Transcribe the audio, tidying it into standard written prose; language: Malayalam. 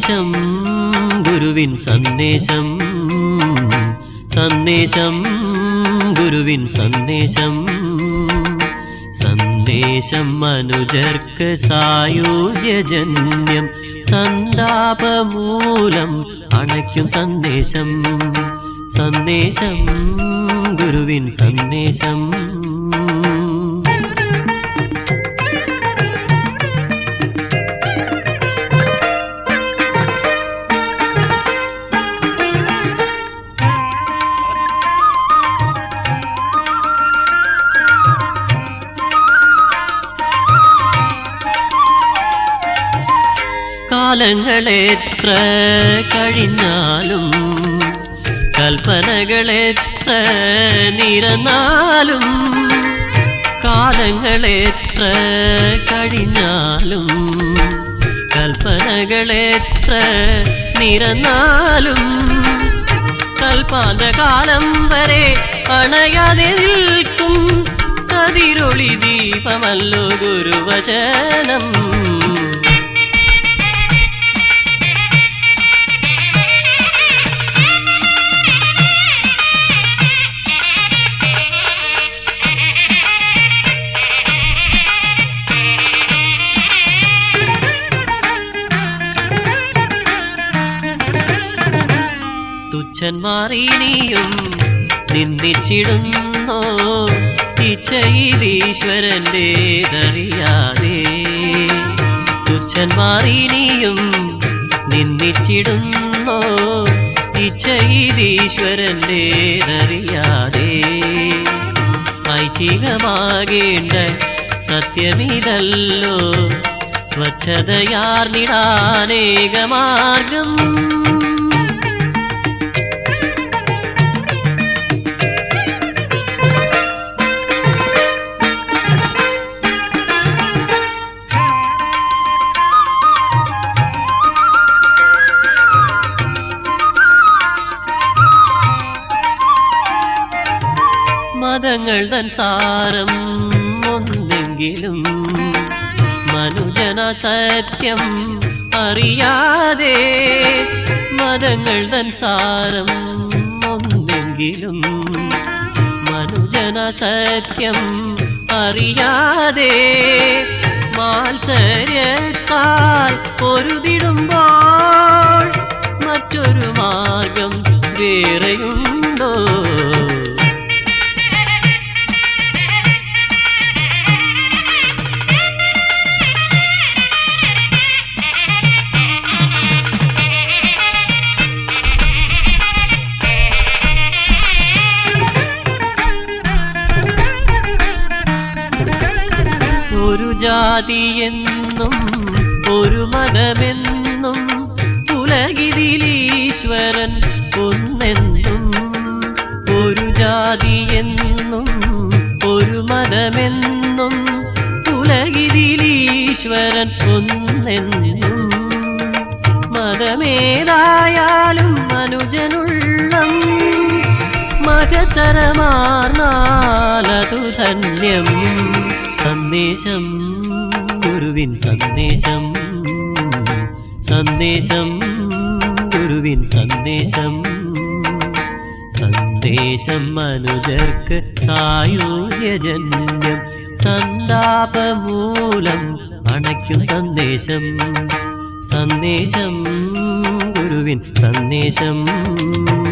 സന്ദേശം ഗുരുവിൻ സന്ദേശം സന്ദേശം ഗുരുവിൻ സന്ദേശം സന്ദേശം മനുജർക്ക് സായുജ്യജന്യം സന്താപമൂലം അണയ്ക്കും സന്ദേശം സന്ദേശം ഗുരുവിൻ സന്ദേശം കാലങ്ങളെത്ര കഴിഞ്ഞാലും കൽപ്പനകളെത്ര നിരന്നാലും കാലങ്ങളെത്ര കഴിഞ്ഞാലും കൽപ്പനകളെത്ര നിരന്നാലും കൽപ്പാന്തകാലം വരെ അണയാതെ നിൽക്കും കതിരൊളി ദീപമല്ലോ ഗുരുവചനം തുച്ഛന്മാറിനിയും നിന്ദിച്ചിടുന്നോ ഇച്ഛയിലീശ്വരൻ്റെതറിയാതെ തുച്ഛന്മാറിനിയും നിന്ദിച്ചിടുന്നോ ഇച്ഛയിലീശ്വരൻ്റെതറിയാതെ ഐച്ഛികമാകേണ്ട സത്യമിതല്ലോ സ്വച്ഛതയാർന്നിടാനേകമാർഗം മതങ്ങൾ തൻ സാരം ഒന്നെങ്കിലും മനുജന സത്യം അറിയാതെ മതങ്ങൾ തൻ സാരം ഒന്നെങ്കിലും മനുജന സത്യം അറിയാതെ മാത്സര്യത്താൽ പൊരുതിടുമ്പോൾ മറ്റൊരു മാർഗം വേറെയുണ്ടോ ഒരു ജാതിയെന്നും ഒരു മതമെന്നും ഉലകിലീശ്വരൻ ഒന്നെന്നും ഒരു ജാതിയെന്നും ഒരു മതമെന്നും ഉലകിലീശ്വരൻ ഒന്നെന്നും മതമേതായാലും മനുജനുള്ളം മഹതരമാർന്നാലതു ധന്യം സന്ദേശം ഗുരുവിൻ സന്ദേശം സന്ദേശം ഗുരുവിൻ സന്ദേശം സന്ദേശം മനുജർക്ക് സായുജ്യജന്യം സന്താപമൂലം അണയ്ക്കും സന്ദേശം സന്ദേശം ഗുരുവിൻ സന്ദേശം